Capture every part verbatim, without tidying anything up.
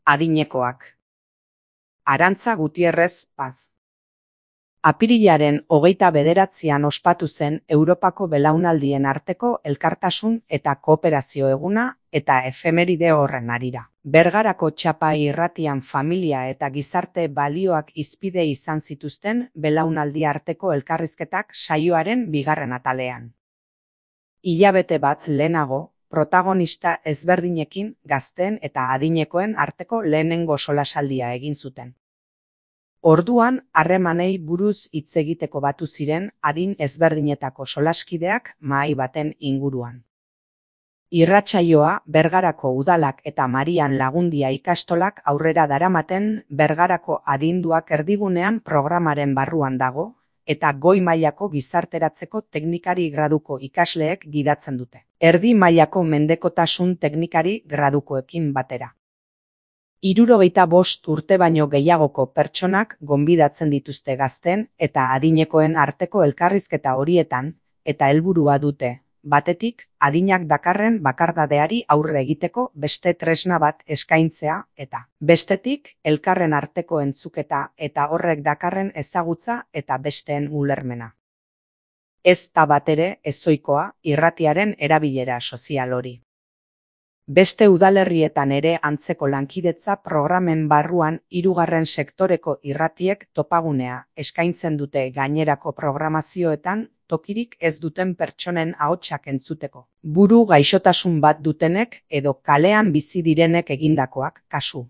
Adinekoak. Arantza Gutierrez Paz. Apirilaren hogeita bederatzian ospatu zen Europako belaunaldien arteko elkartasun eta kooperazio eguna eta efemeride horren harira. Bergarako Txapai irratian familia eta gizarte balioak hizpide izan zituzten belaunaldi arteko elkarrizketak saioaren bigarren atalean. Hilabete bat lehenago, protagonista ezberdinekin gazteen eta adinekoen arteko lehenengo solasaldia egin zuten. Orduan, harremanei buruz hitz egiteko batu ziren adin ezberdinetako solaskideak mahai baten inguruan. Irratsaioa Bergarako Udalak eta Marian Lagundia ikastolak aurrera daramaten Bergarako adinduak erdigunean programaren barruan dago, eta goi mailako gizarteratzeko teknikari graduko ikasleek gidatzen dute. Erdi mailako mendekotasun teknikari gradukoekin batera. Hirurogeita bost urte baino gehiagoko pertsonak gonbidatzen dituzte gazten eta adinekoen arteko elkarrizketa horietan, eta helburua dute, batetik, adinak dakarren bakardadeari aurre egiteko beste tresna bat eskaintzea, eta bestetik, elkarren arteko entzuketa eta horrek dakarren ezagutza eta besteen ulermena. Ez da batere ezoikoa irratiaren erabilera sozial hori. Beste udalerrietan ere antzeko lankidetza programen barruan hirugarren sektoreko irratiek topagunea eskaintzen dute gainerako programazioetan tokirik ez duten pertsonen ahotsak entzuteko. Buru gaixotasun bat dutenek edo kalean bizi direnek egindakoak kasu.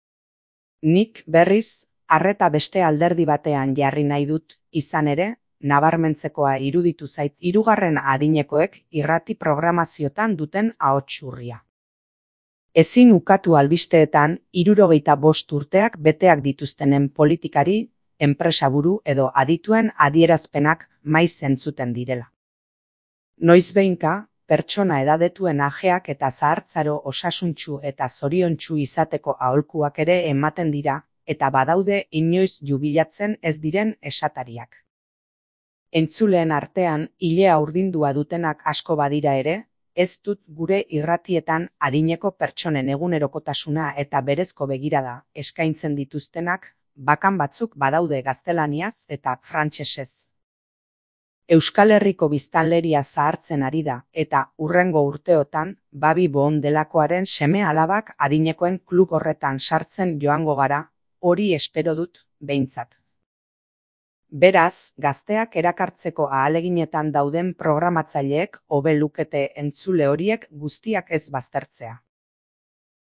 Nik berriz, arreta beste alderdi batean jarri nahi dut, izan ere, nabarmentzekoa iruditu zait hirugarren adinekoek irrati programaziotan duten ahots urria. Ezin ukatu albisteetan hirurogeita bost urteak beteak dituztenen politikari, enpresaburu edo adituen adierazpenak maiz entzuten direla. Noizbehinka, pertsona edadetuen ajeak eta zahartzaro osasuntsu eta zoriontsu izateko aholkuak ere ematen dira, eta badaude inoiz jubilatzen ez diren esatariak. Entzuleen artean ilea urdindua dutenak asko badira ere, ez dut gure irratietan adineko pertsonen egunerokotasuna eta berezko begirada eskaintzen dituztenak, bakan batzuk badaude gaztelaniaz eta frantsesez. Euskal Herriko biztanleria zahartzen ari da eta hurrengo urteotan Babi Boon delakoaren seme alabak adinekoen klub horretan sartzen joango gara, hori espero dut, behintzat. Beraz, gazteak erakartzeko ahaleginetan dauden programatzaileek hobe lukete entzule horiek guztiak ez baztertzea.